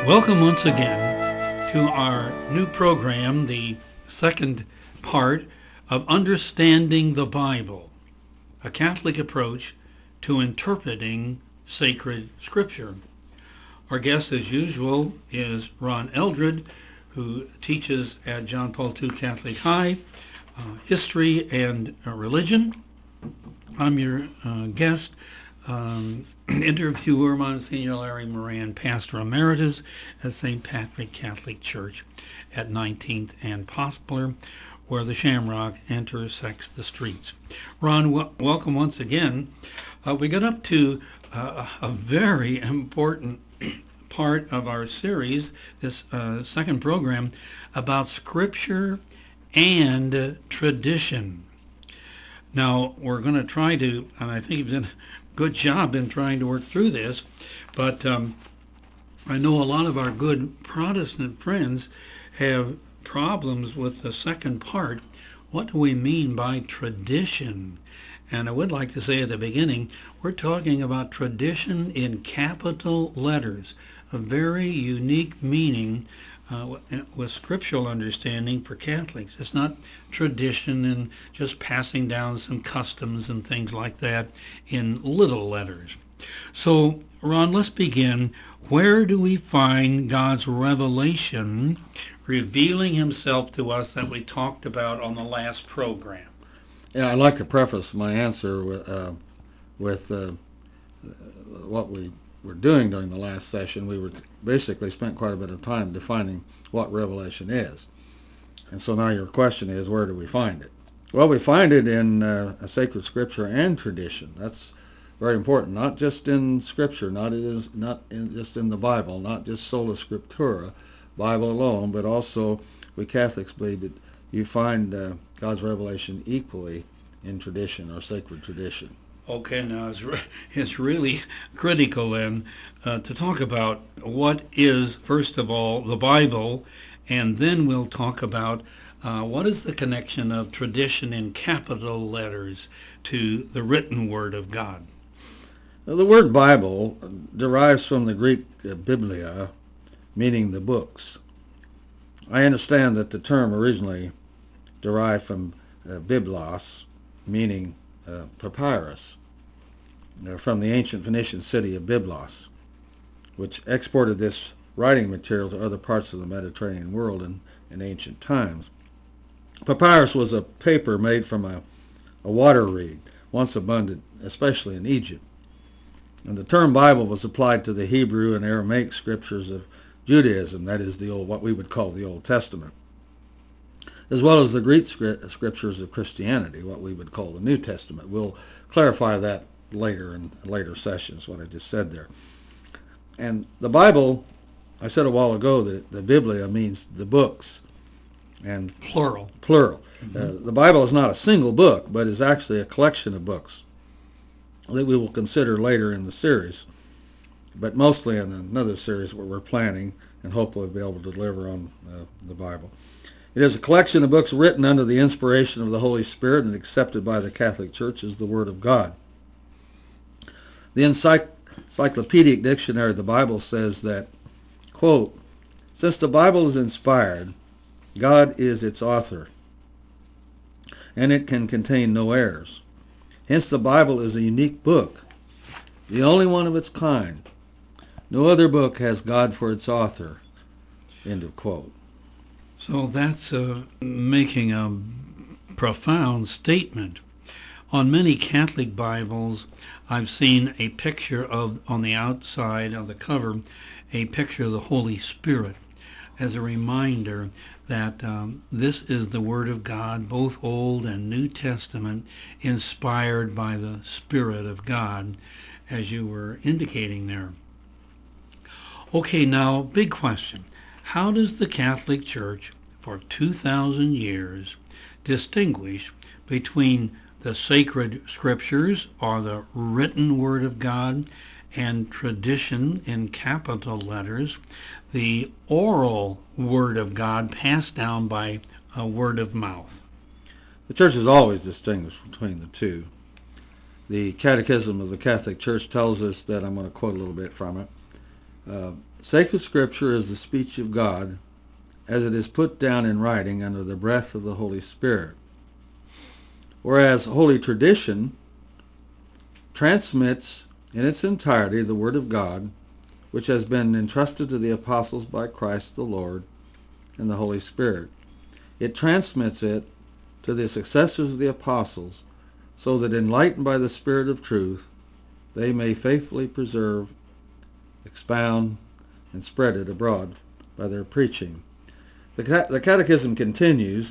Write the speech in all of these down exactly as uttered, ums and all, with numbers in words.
Welcome once again to our new program, the second part of Understanding the Bible, a Catholic approach to interpreting sacred scripture. Our guest, as usual, is Ron Eldred, who teaches at John Paul the Second Catholic High, uh, history and uh, religion. I'm your uh, guest, um, interviewer, Monsignor Larry Moran, Pastor Emeritus at Saint Patrick Catholic Church at nineteenth and Poplar, where the Shamrock intersects the streets. Ron, w- welcome once again. Uh, we got up to uh, a very important part of our series, this uh, second program, about Scripture and uh, tradition. Now, we're going to try to, and I think you've done a good job in trying to work through this, but um, I know a lot of our good Protestant friends have problems with the second part. What do we mean by tradition? And I would like to say at the beginning, we're talking about tradition in capital letters, a very unique meaning uh, with scriptural understanding for Catholics. It's not tradition and just passing down some customs and things like that in little letters. So, Ron, let's begin. Where do we find God's revelation revealing himself to us that we talked about on the last program? Yeah, I'd like to preface my answer with, uh, with uh, what we were doing during the last session. We were basically spent quite a bit of time defining what revelation is. And so now your question is, where do we find it? Well, we find it in uh, a sacred scripture and tradition. That's very important, not just in scripture, not, is, not in, just in the Bible, not just sola scriptura, Bible alone, but also we Catholics believe that you find uh, God's revelation equally in tradition or sacred tradition. Okay, now it's, re- it's really critical then uh, to talk about what is, first of all, the Bible, and then we'll talk about uh, what is the connection of tradition in capital letters to the written Word of God. The word Bible derives from the Greek uh, biblia, meaning the books. I understand that the term originally derived from uh, biblos, meaning uh, papyrus, uh, from the ancient Phoenician city of Byblos, which exported this writing material to other parts of the Mediterranean world in, in ancient times. Papyrus was a paper made from a, a water reed, once abundant, especially in Egypt. And the term Bible was applied to the Hebrew and Aramaic scriptures of Judaism, that is the old, what we would call the Old Testament, as well as the Greek scriptures of Christianity, what we would call the New Testament. We'll clarify that later in later sessions, what I just said there. And the Bible, I said a while ago that the Biblia means the books, and Plural. Plural. Mm-hmm. Uh, the Bible is not a single book, but is actually a collection of books that we will consider later in the series, but mostly in another series where we're planning and hopefully be able to deliver on uh, the Bible. It is a collection of books written under the inspiration of the Holy Spirit and accepted by the Catholic Church as the Word of God. The Encycl- Encyclopedic Dictionary of the Bible says that, quote, since the Bible is inspired, God is its author, and it can contain no errors. Hence the Bible is a unique book, the only one of its kind. No other book has God for its author, end of quote. So that's uh, making a profound statement. On many Catholic Bibles, I've seen a picture of, on the outside of the cover, a picture of the Holy Spirit as a reminder that um, this is the Word of God, both Old and New Testament, inspired by the Spirit of God, as you were indicating there. Okay, now, big question. How does the Catholic Church, for two thousand years, distinguish between the sacred scriptures, or the written Word of God, and tradition in capital letters, the oral Word of God passed down by a word of mouth? The Church has always distinguished between the two. The Catechism of the Catholic Church tells us that, I'm going to quote a little bit from it, Uh, sacred Scripture is the speech of God as it is put down in writing under the breath of the Holy Spirit, whereas Holy Tradition transmits in its entirety the Word of God, which has been entrusted to the apostles by Christ the Lord and the Holy Spirit. It transmits it to the successors of the apostles, so that enlightened by the Spirit of truth, they may faithfully preserve, expound, and spread it abroad by their preaching. The, the Catechism continues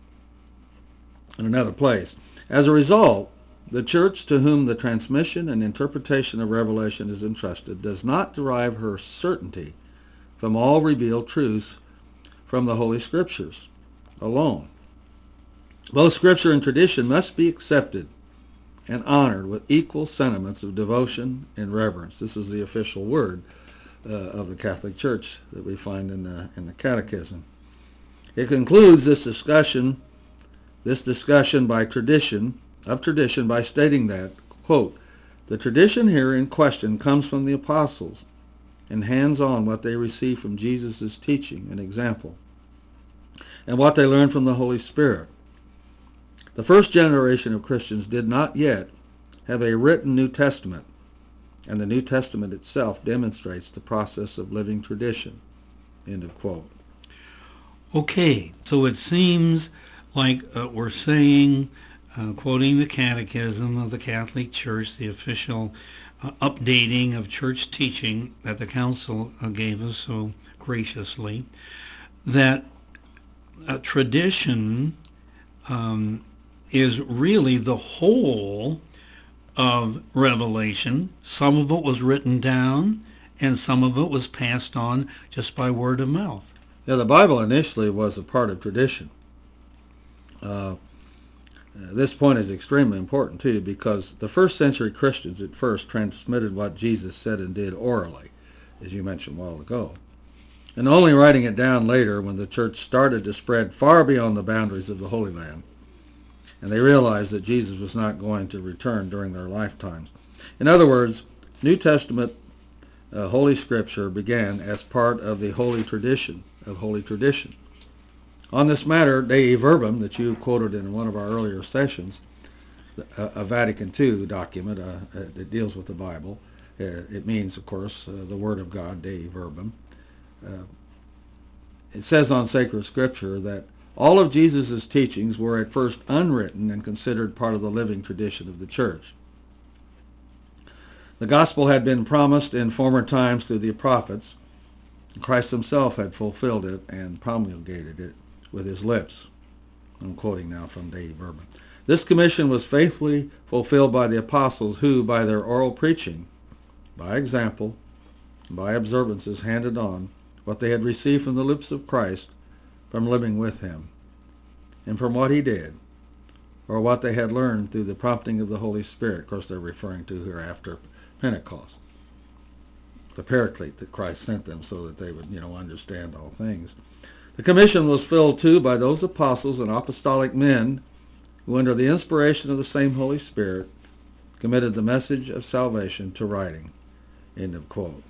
in another place. As a result, the Church to whom the transmission and interpretation of revelation is entrusted does not derive her certainty from all revealed truths from the Holy Scriptures alone. Both Scripture and tradition must be accepted and honored with equal sentiments of devotion and reverence. This is the official word uh, of the Catholic Church that we find in the, in the Catechism. It concludes this discussion, this discussion by tradition, of tradition by stating that, quote, the tradition here in question comes from the apostles and hands on what they received from Jesus' teaching and example, and what they learned from the Holy Spirit. The first generation of Christians did not yet have a written New Testament, and the New Testament itself demonstrates the process of living tradition. End of quote. Okay, so it seems like uh, we're saying, uh, quoting the Catechism of the Catholic Church, the official uh, updating of church teaching that the Council uh, gave us so graciously, that uh, tradition um, is really the whole of Revelation. Some of it was written down, and some of it was passed on just by word of mouth. Yeah, the Bible initially was a part of tradition. Uh, this point is extremely important, too, because the first century Christians at first transmitted what Jesus said and did orally, as you mentioned a while ago, and only writing it down later when the church started to spread far beyond the boundaries of the Holy Land, and they realized that Jesus was not going to return during their lifetimes. In other words, New Testament uh, Holy Scripture began as part of the holy tradition of Holy Tradition. On this matter, Dei Verbum, that you quoted in one of our earlier sessions, a, a Vatican two document uh, uh, that deals with the Bible, uh, it means, of course, uh, the Word of God, Dei Verbum. Uh, it says on Sacred Scripture that all of Jesus' teachings were at first unwritten and considered part of the living tradition of the Church. The gospel had been promised in former times through the prophets. Christ himself had fulfilled it and promulgated it with his lips. I'm quoting now from Dei Verbum. This commission was faithfully fulfilled by the apostles who, by their oral preaching, by example, by observances, handed on what they had received from the lips of Christ from living with him, and from what he did, or what they had learned through the prompting of the Holy Spirit. Of course, they're referring to here after Pentecost, the Paraclete that Christ sent them so that they would, you know, understand all things. The commission was filled, too, by those apostles and apostolic men who, under the inspiration of the same Holy Spirit, committed the message of salvation to writing. End of quote.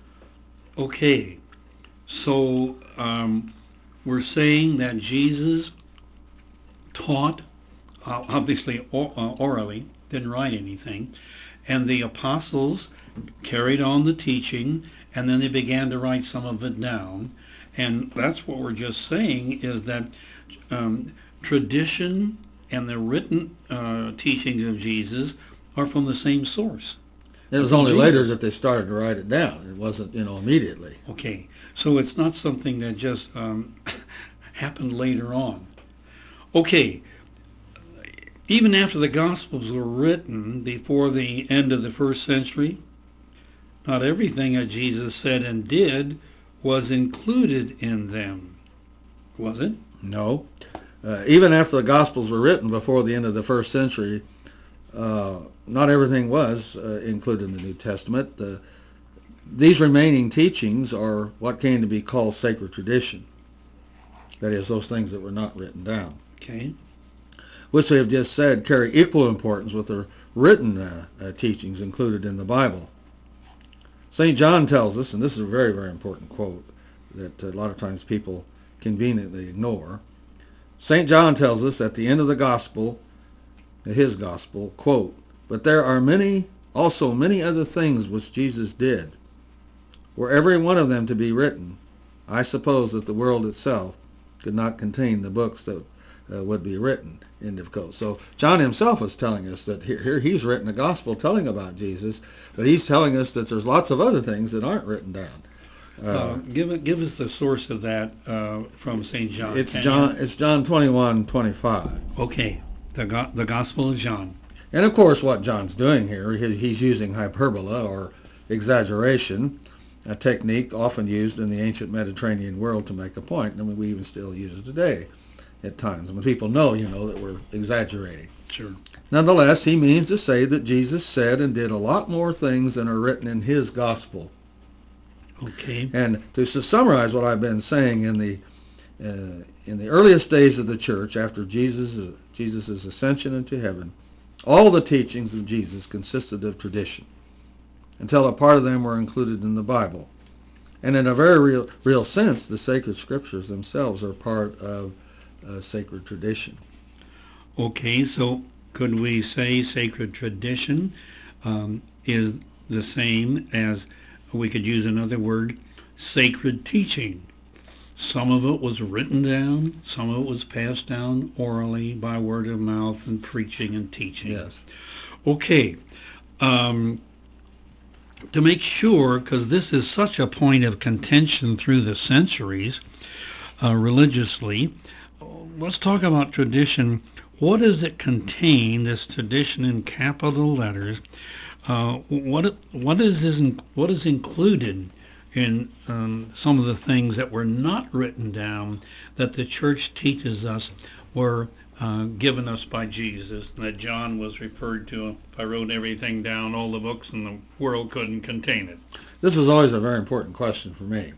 Okay, so um, we're saying that Jesus taught, uh, obviously or, uh, orally, didn't write anything, and the apostles carried on the teaching, and then they began to write some of it down. And that's what we're just saying, is that um, tradition and the written uh, teachings of Jesus are from the same source. It was only Jesus. Later that they started to write it down. It wasn't, you know, immediately. Okay, so it's not something that just um, happened later on. Okay, even after the Gospels were written before the end of the first century, not everything that Jesus said and did was included in them, was it? No. Uh, even after the Gospels were written before the end of the first century, uh, not everything was uh, included in the New Testament. Uh, these remaining teachings are what came to be called sacred tradition. That is, those things that were not written down. Okay. Which we have just said carry equal importance with the written uh, uh, teachings included in the Bible. Saint John tells us, and this is a very, very important quote that a lot of times people conveniently ignore. Saint John tells us at the end of the gospel, his gospel, quote, "But there are many, also many other things which Jesus did. Were every one of them to be written, I suppose that the world itself could not contain the books that uh, would be written." End of quote. So John himself was telling us that here, here he's written a gospel telling about Jesus, but he's telling us that there's lots of other things that aren't written down. Uh, Uh, give it, give us the source of that uh, from Saint John. it's Can John. you? It's John twenty-one twenty-five. Okay, the go- the Gospel of John. And of course, what John's doing here, he, he's using hyperbola or exaggeration, a technique often used in the ancient Mediterranean world to make a point. I mean, we even still use it today at times. When people know, you know, that we're exaggerating. Sure. Nonetheless, he means to say that Jesus said and did a lot more things than are written in his gospel. Okay. And to s- summarize what I've been saying, in the uh, in the earliest days of the church, after Jesus uh, Jesus' ascension into heaven, all the teachings of Jesus consisted of tradition, until a part of them were included in the Bible. And in a very real, real sense, the sacred scriptures themselves are part of uh, sacred tradition. Okay, so could we say sacred tradition um, is the same as, we could use another word, sacred teaching? Some of it was written down, some of it was passed down orally by word of mouth and preaching and teaching. Yes. Okay. Um, to make sure, because this is such a point of contention through the centuries uh, religiously, let's talk about tradition. What does it contain, this tradition in capital letters? Uh, what what is this, what is included in um, some of the things that were not written down that the church teaches us were uh, given us by Jesus, and that John was referred to? If I wrote everything down, all the books in the world couldn't contain it. This is always a very important question for me.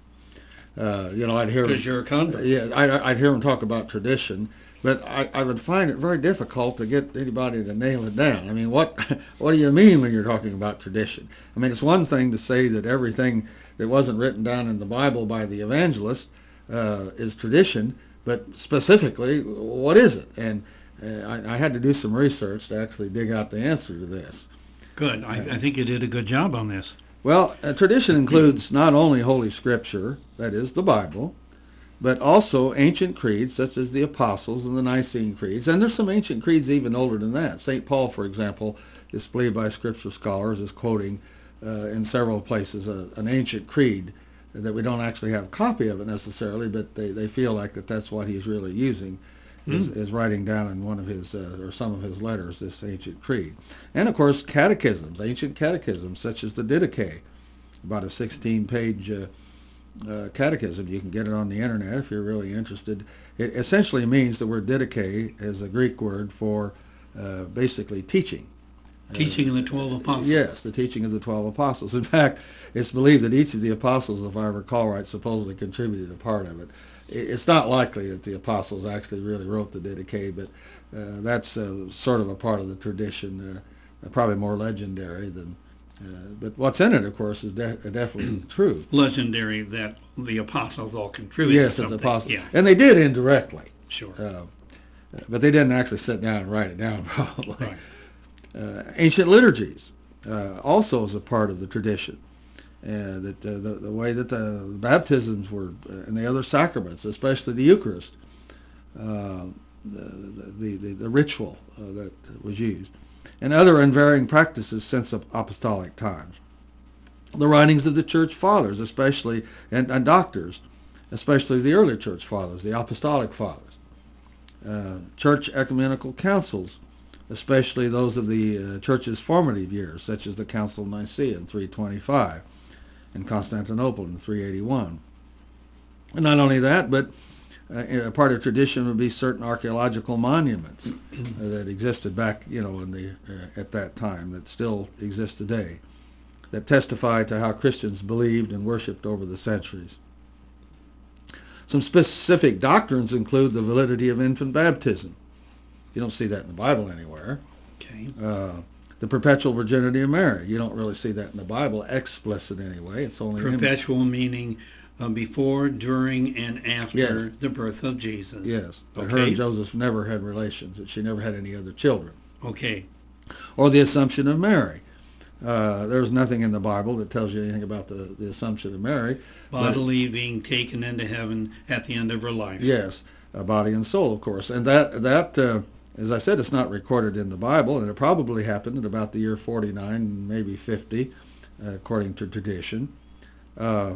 Uh, you know, I'd hear Because you're a convert. yeah, I'd, I'd hear them talk about tradition, but I, I would find it very difficult to get anybody to nail it down. I mean, what what do you mean when you're talking about tradition? I mean, it's one thing to say that everything that wasn't written down in the Bible by the evangelist uh, is tradition, but specifically, what is it? And uh, I, I had to do some research to actually dig out the answer to this. Good. I, I think you did a good job on this. Well, uh, tradition includes not only Holy Scripture, that is, the Bible, but also ancient creeds, such as the Apostles and the Nicene creeds. And there's some ancient creeds even older than that. Saint Paul, for example, is believed by scripture scholars as quoting uh, in several places a, an ancient creed that we don't actually have a copy of it necessarily, but they, they feel like that that's what he's really using, is, Mm. is writing down in one of his, uh, or some of his letters, this ancient creed. And of course, catechisms, ancient catechisms, such as the Didache, about a sixteen-page uh, uh, catechism. You can get it on the internet if you're really interested. It essentially means the word Didache is a Greek word for uh, basically teaching. Teaching of the twelve apostles. Yes, the teaching of the twelve apostles. In fact, it's believed that each of the apostles, if I recall right, supposedly contributed a part of it. It's not likely that the apostles actually really wrote the Didache, but uh, that's uh, sort of a part of the tradition, uh, probably more legendary than. Uh, but what's in it, of course, is de- definitely true. Legendary that the apostles all contributed Yes, that something. the apostles, Yeah, and they did indirectly, sure. uh, but they didn't actually sit down and write it down, probably. Right. Uh, ancient liturgies uh, also is a part of the tradition. Uh, that uh, the, the way that the baptisms were uh, and the other sacraments, especially the Eucharist, uh, the, the, the, the ritual uh, that was used, and other unvarying practices since apostolic times. The writings of the church fathers, especially, and, and doctors, especially the early church fathers, the apostolic fathers. Uh, church ecumenical councils, especially those of the uh, church's formative years, such as the Council of Nicaea in three twenty-five and Constantinople in three eighty-one. And not only that, but uh, a part of tradition would be certain archaeological monuments uh, that existed back, you know, in the uh, at that time, that still exist today, that testify to how Christians believed and worshipped over the centuries. Some specific doctrines include the validity of infant baptism. You don't see that in the Bible anywhere. Okay. Uh, the perpetual virginity of Mary. You don't really see that in the Bible explicit anyway. It's only Perpetual meaning uh, before, during, and after Yes. the birth of Jesus. Yes, but her Okay. and Joseph never had relations, that she never had any other children. Okay. Or the Assumption of Mary. Uh, there's nothing in the Bible that tells you anything about the, the Assumption of Mary. but- Bodily being taken into heaven at the end of her life. Yes, a body and soul, of course. And that, that uh, as I said, it's not recorded in the Bible, and it probably happened in about the year forty-nine, maybe fifty, uh, according to tradition. Uh,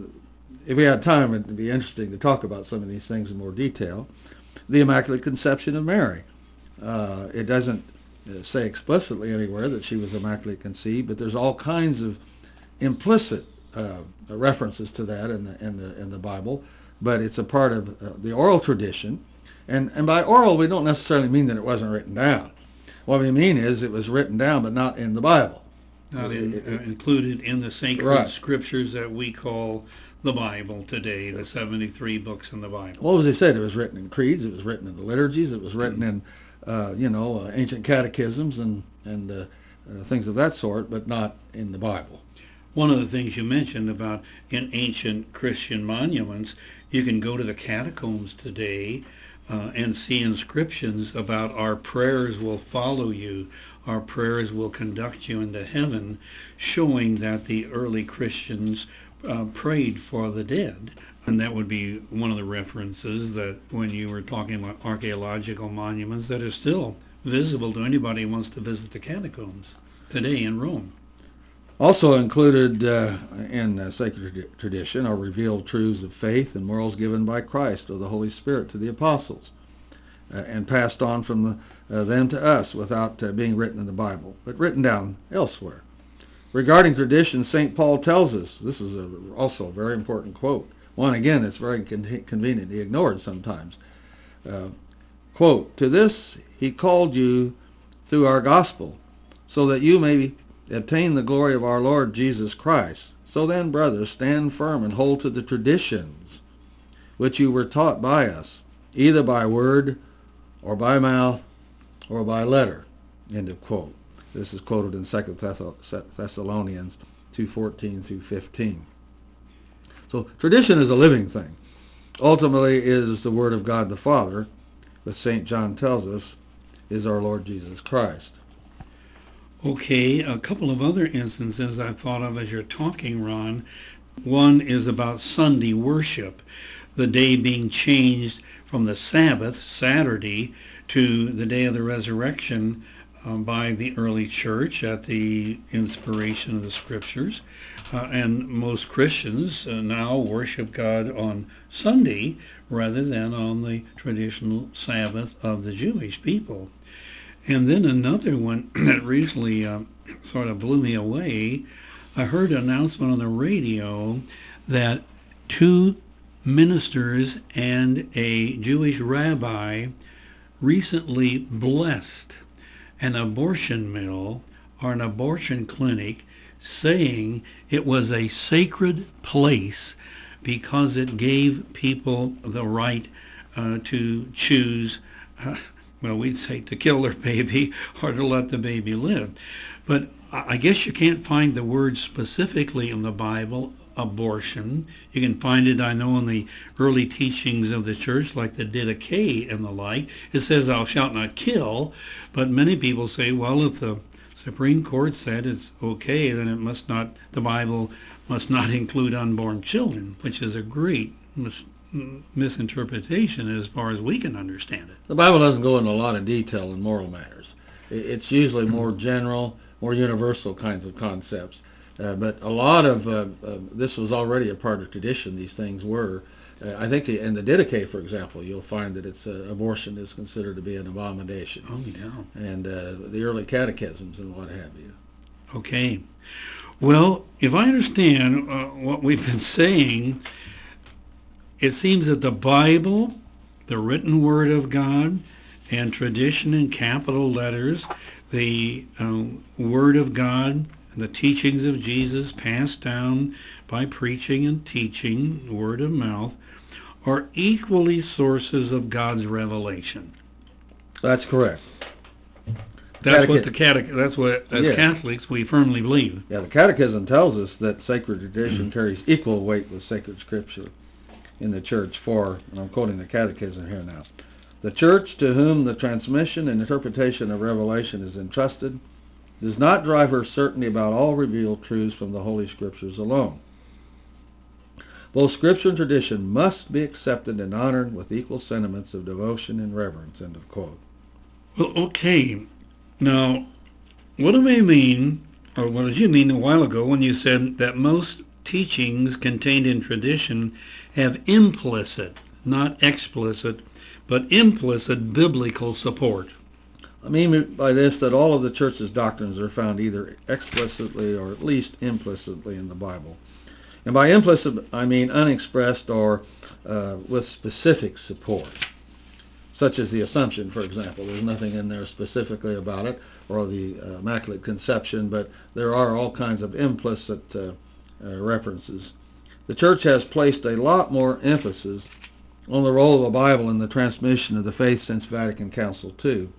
if we had time, it would be interesting to talk about some of these things in more detail. The Immaculate Conception of Mary. Uh, it doesn't uh, say explicitly anywhere that she was immaculately conceived, but there's all kinds of implicit uh, references to that in the in the in the Bible. But it's a part of uh, the oral tradition, and and by oral we don't necessarily mean that it wasn't written down. What we mean is it was written down, but not in the Bible. Not It- in, it- uh, included in the sacred Right. scriptures that we call the Bible today, the seventy-three books in the Bible. What was he said? It was written in creeds. It was written in the liturgies. It was written in, uh, you know, uh, ancient catechisms and and uh, uh, things of that sort, but not in the Bible. One of the things you mentioned about in ancient Christian monuments, you can go to the catacombs today uh, and see inscriptions about our prayers will follow you, our prayers will conduct you into heaven, showing that the early Christians uh, prayed for the dead. And that would be one of the references that when you were talking about archaeological monuments that are still visible to anybody who wants to visit the catacombs today in Rome. Also included uh, in uh, sacred trad- tradition are revealed truths of faith and morals given by Christ or the Holy Spirit to the apostles, uh, and passed on from the, uh, them to us without uh, being written in the Bible, but written down elsewhere. Regarding tradition, Saint Paul tells us, this is a, also a very important quote, one again that's very con- conveniently ignored sometimes. Uh, quote, "To this he called you through our gospel, so that you may obtain the glory of our Lord Jesus Christ. So then, brothers, stand firm and hold to the traditions which you were taught by us, either by word or by mouth or by letter." End of quote. This is quoted in Second Thessalonians two fourteen through fifteen. So tradition is a living thing. Ultimately is the Word of God the Father, but Saint John tells us is our Lord Jesus Christ. Okay, a couple of other instances I've thought of as you're talking, Ron. One is about Sunday worship, the day being changed from the Sabbath, Saturday, to the day of the resurrection um, by the early church at the inspiration of the scriptures. Uh, and most Christians uh, now worship God on Sunday rather than on the traditional Sabbath of the Jewish people. And then another one that recently uh, sort of blew me away. I heard an announcement on the radio that two ministers and a Jewish rabbi recently blessed an abortion mill or an abortion clinic, saying it was a sacred place because it gave people the right uh, to choose uh, well, we'd say to kill their baby or to let the baby live. But I guess you can't find the word specifically in the Bible, abortion. You can find it, I know, in the early teachings of the church, like the Didache and the like. It says, "Thou shalt not kill." But many people say, well, if the Supreme Court said it's okay, then it must not, the Bible must not include unborn children, which is a great mis- misinterpretation as far as we can understand it. The Bible doesn't go into a lot of detail in moral matters. It's usually more general, more universal kinds of concepts. Uh, but a lot of uh, uh, this was already a part of tradition. These things were. Uh, I think in the Didache, for example, you'll find that it's uh, abortion is considered to be an abomination. Oh, yeah. And uh, the early catechisms and what have you. Okay. Well, if I understand uh, what we've been saying, it seems that the Bible, the written Word of God, and tradition in capital letters, the uh, Word of God, and the teachings of Jesus passed down by preaching and teaching, word of mouth, are equally sources of God's revelation. That's correct. That's Catechi- what the catech. That's what as Yeah. Catholics we firmly believe. Yeah, the Catechism tells us that sacred tradition carries equal weight with sacred scripture in the church for, and I'm quoting the Catechism here now, the church to whom the transmission and interpretation of revelation is entrusted does not derive her certainty about all revealed truths from the Holy Scriptures alone. Both Scripture and tradition must be accepted and honored with equal sentiments of devotion and reverence, end of quote. Well, okay. Now, what do I mean, or what did you mean a while ago when you said that most teachings contained in tradition have implicit, not explicit, but implicit biblical support? I mean by this that all of the church's doctrines are found either explicitly or at least implicitly in the Bible. And by implicit, I mean unexpressed or uh, with specific support, such as the Assumption, for example. There's nothing in there specifically about it, or the uh, Immaculate Conception, but there are all kinds of implicit uh, uh, references. The church has placed a lot more emphasis on the role of the Bible in the transmission of the faith since Vatican Council two.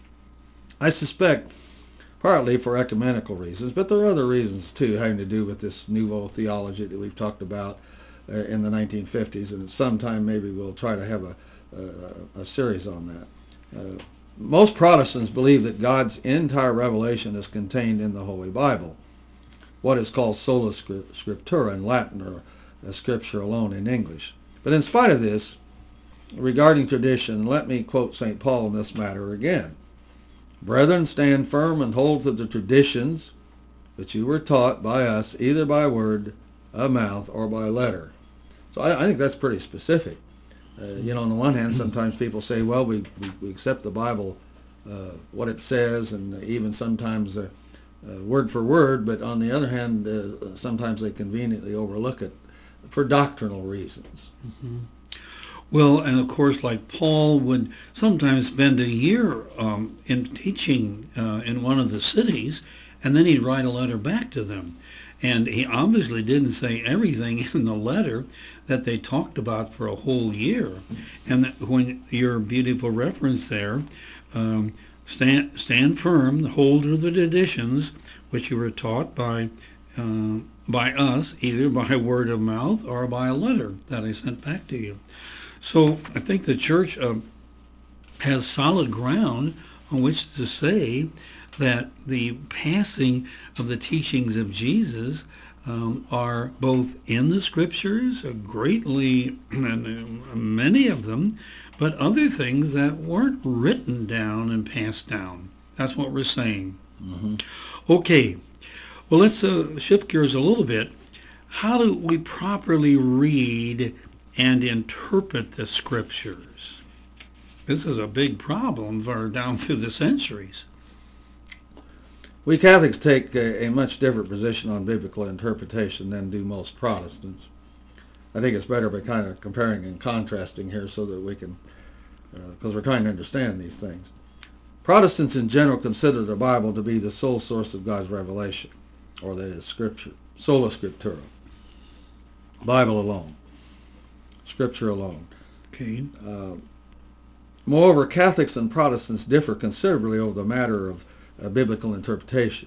I suspect partly for ecumenical reasons, but there are other reasons too having to do with this nouveau theology that we've talked about uh, in the nineteen fifties, and sometime maybe we'll try to have a, a, a series on that. Uh, most Protestants believe that God's entire revelation is contained in the Holy Bible, what is called sola scriptura in Latin, or uh, Scripture alone in English. But in spite of this, regarding tradition, let me quote Saint Paul in this matter again. Brethren, stand firm and hold to the traditions which you were taught by us, either by word of mouth or by letter. So I, I think that's pretty specific. Uh, you know, on the one hand, sometimes people say, well, we, we, we accept the Bible, uh, what it says, and even sometimes uh, uh, word for word, but on the other hand, uh, sometimes they conveniently overlook it for doctrinal reasons. Mm-hmm. Well, and of course, like Paul would sometimes spend a year um, in teaching uh, in one of the cities, and then he'd write a letter back to them. And he obviously didn't say everything in the letter that they talked about for a whole year. And that when your beautiful reference there, um, stand, stand firm, hold to the traditions which you were taught by uh, by us, either by word of mouth or by a letter that I sent back to you. So I think the church uh, has solid ground on which to say that the passing of the teachings of Jesus um, are both in the Scriptures, uh, greatly, many of them, but other things that weren't written down and passed down. That's what we're saying. Mm-hmm. Okay, well, let's uh, shift gears a little bit. How do we properly read and interpret the Scriptures? This is a big problem for down through the centuries. We Catholics take a, a much different position on biblical interpretation than do most Protestants. I think it's better by kind of comparing and contrasting here so that we can, because uh, we're trying to understand these things. Protestants in general consider the Bible to be the sole source of God's revelation, or that is Scripture, sola scriptura, Bible alone, Scripture alone. Okay. Uh, moreover, Catholics and Protestants differ considerably over the matter of uh, biblical interpretation.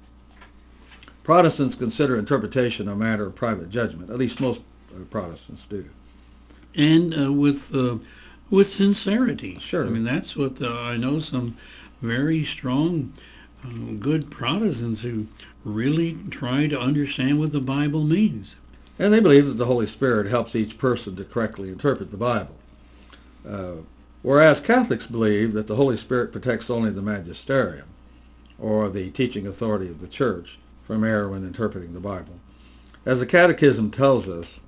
Protestants consider interpretation a matter of private judgment. At least most uh, Protestants do. And uh, with uh, with sincerity. Sure. I mean, that's what the, I know some very strong, uh, good Protestants who really try to understand what the Bible means. And they believe that the Holy Spirit helps each person to correctly interpret the Bible. Uh, whereas Catholics believe that the Holy Spirit protects only the magisterium, or the teaching authority of the Church, from error when interpreting the Bible. As the Catechism tells us,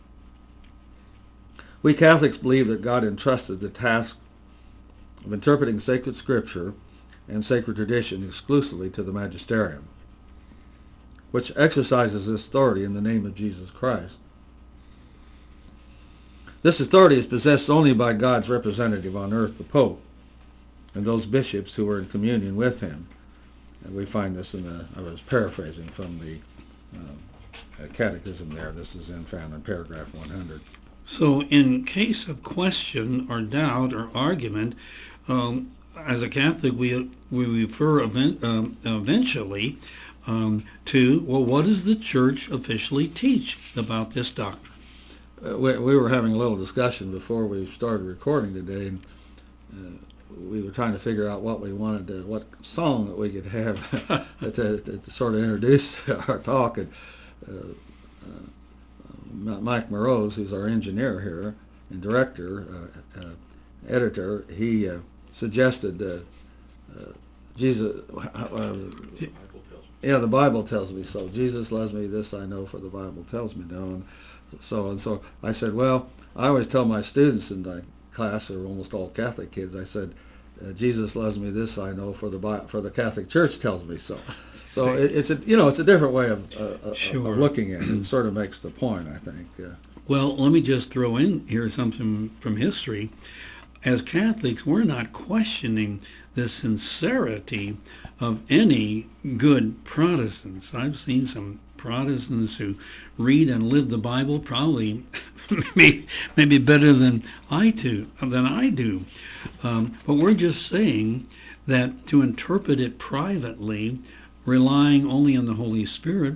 we Catholics believe that God entrusted the task of interpreting sacred Scripture and sacred tradition exclusively to the magisterium, which exercises this authority in the name of Jesus Christ. This authority is possessed only by God's representative on earth, the Pope, and those bishops who are in communion with him. And we find this in the, I was paraphrasing from the uh, Catechism there. This is in, found in paragraph one hundred. So in case of question or doubt or argument, um, as a Catholic, we we refer event, um, eventually um, to, well, what does the Church officially teach about this doctrine? Uh, we, we were having a little discussion before we started recording today, and uh, we were trying to figure out what we wanted to, what song that we could have to, to, to sort of introduce our talk. And uh, uh, Mike Morose, who's our engineer here and director, uh, uh, editor, he uh, suggested uh, uh, Jesus. Uh, yeah, the Bible tells me so. Jesus loves me, this I know, for the Bible tells me no. And so and so I said, well, I always tell my students in my class, they're almost all Catholic kids, I said, uh, Jesus loves me, this I know, for the Bi- for the Catholic Church tells me so. So it, it's a you know it's a different way of, uh, sure. of looking at it. It sort of makes the point, I think. Uh, well, let me just throw in here something from history. As Catholics, we're not questioning the sincerity of any good Protestants. I've seen some Protestants who read and live the Bible probably maybe, maybe better than I do. Than I do. Um, but we're just saying that to interpret it privately, relying only on the Holy Spirit,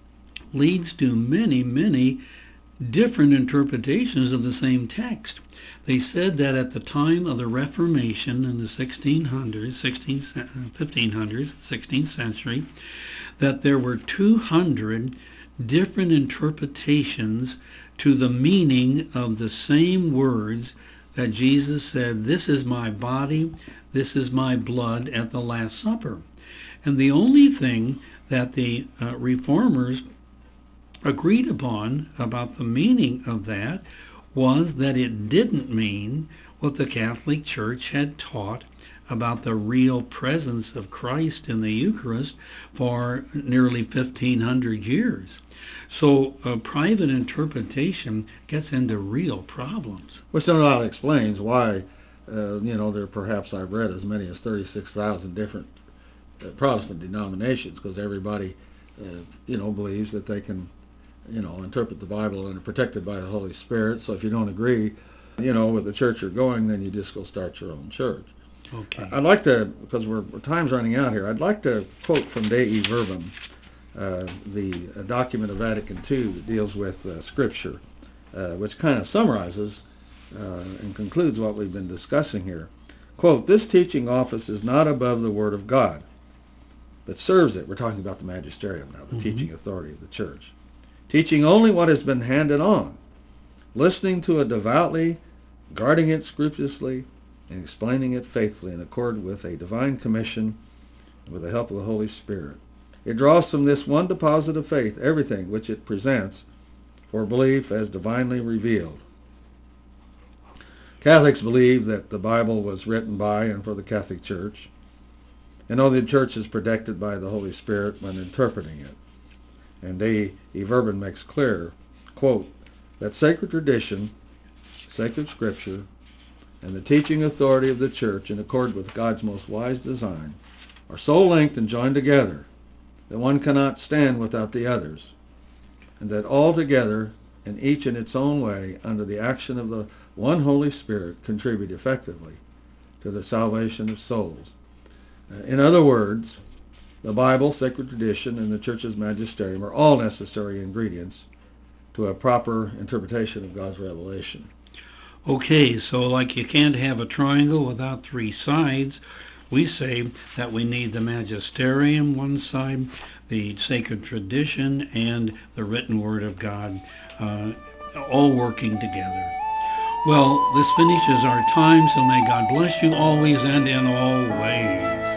leads to many, many different interpretations of the same text. They said that at the time of the Reformation in the sixteen hundreds, fifteen hundreds, sixteenth century, that there were two hundred different interpretations to the meaning of the same words that Jesus said, this is my body, this is my blood at the Last Supper. And the only thing that the uh, reformers agreed upon about the meaning of that was that it didn't mean what the Catholic Church had taught about the real presence of Christ in the Eucharist for nearly fifteen hundred years. So a private interpretation gets into real problems. Which somehow explains why, uh, you know, there perhaps I've read as many as thirty-six thousand different uh, Protestant denominations, because everybody, uh, you know, believes that they can, you know, interpret the Bible and are protected by the Holy Spirit. So if you don't agree, you know, with the church you're going, then you just go start your own church. Okay. I'd like to, because we're, time's running out here, I'd like to quote from Dei Verbum, uh, the uh, document of Vatican two that deals with uh, Scripture, uh, which kind of summarizes uh, and concludes what we've been discussing here. Quote, this teaching office is not above the Word of God, but serves it. We're talking about the magisterium now, the mm-hmm. teaching authority of the Church. Teaching only what has been handed on, listening to it devoutly, guarding it scrupulously, and explaining it faithfully in accord with a divine commission and with the help of the Holy Spirit. It draws from this one deposit of faith everything which it presents for belief as divinely revealed. Catholics believe that the Bible was written by and for the Catholic Church, and know the Church is protected by the Holy Spirit when interpreting it. And Dei Verbum makes clear, quote, that sacred tradition, sacred Scripture, and the teaching authority of the Church in accord with God's most wise design are so linked and joined together that one cannot stand without the others, and that all together and each in its own way under the action of the one Holy Spirit contribute effectively to the salvation of souls. Uh, in other words, the Bible, sacred tradition, and the Church's magisterium are all necessary ingredients to a proper interpretation of God's revelation. Okay, so like you can't have a triangle without three sides, we say that we need the magisterium, one side, the sacred tradition, and the written word of God, uh, all working together. Well, this finishes our time, so may God bless you always and in all ways.